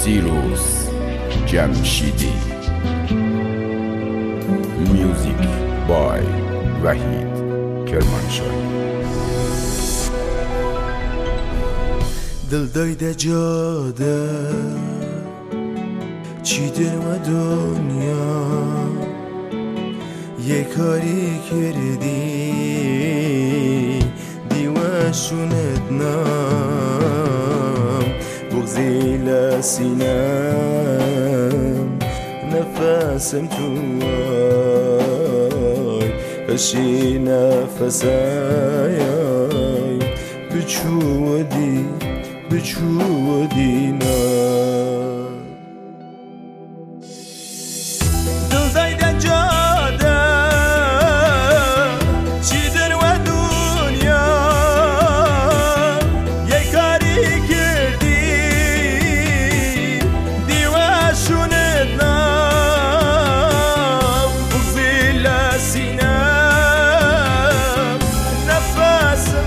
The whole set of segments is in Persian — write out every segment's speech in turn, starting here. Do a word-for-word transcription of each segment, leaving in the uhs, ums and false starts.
فیروز جمشیدی. میوزیک بای وحید کرمانشاهی. دل دایده جاده چی در دنیا یه کاری کردی دیوشونت نام بغزی لسینم نفسم توی کشی نفسای بچو دی بچو دینا. دل زایده جاده چی در و دنیا یه کاری کردی دیوشونت نام بغزی لسینم نفسم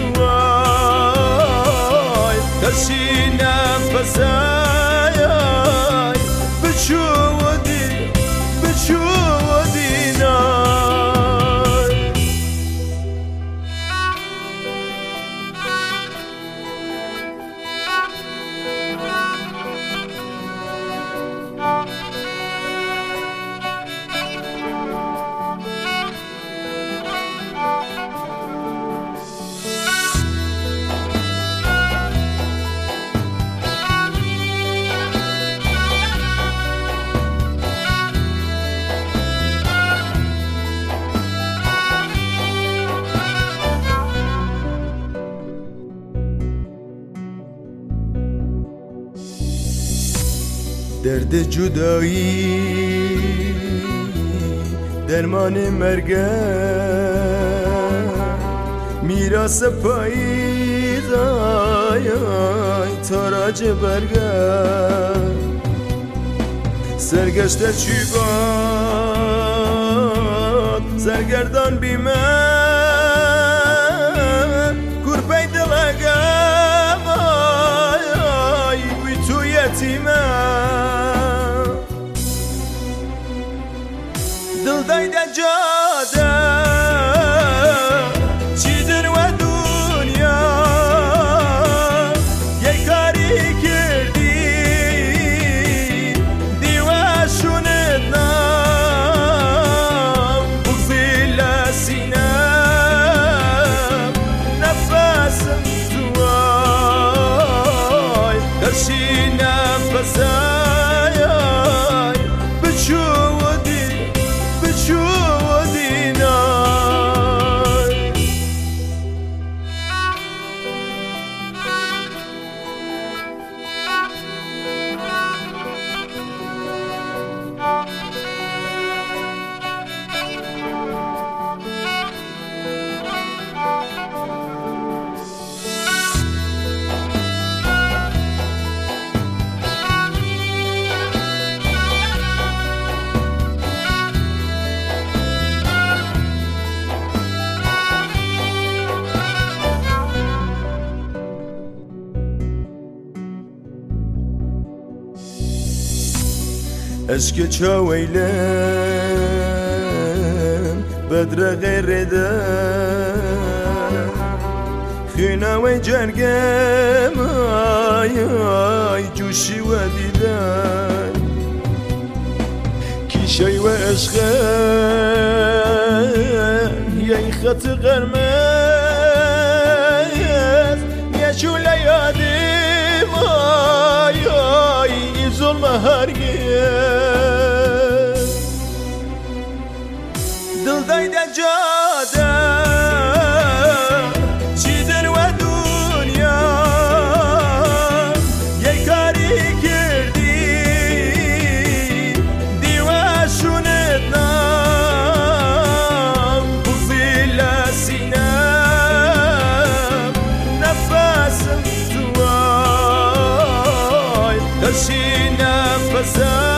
توی کشی نفسای بچو دی بچو دینا. درد جدایی درمان مرگه میراث پاییز آی آی تاراج برگه سرگشته چی باد سرگردان بی من گربه دلگم آی آی بی تو یتیمه. دل دایده جاده چی در و دنیا یه کاری کردی دیوشونت نام بغزی لسینم نفسم توی کشی نفسای بچو بچو دینا. اشک چاویلم بدر غیر دم خیناوی جرگم آی آی جوشی و دیدن کیشای و عشقم یه خط قرمز یه شوله یادیم آی آی این ظلم هرگز. دل دایده جاده چی در و دنیا یه کاری کردی دیوشونت نام بغزی لسینم نفسم توی کشی نفسم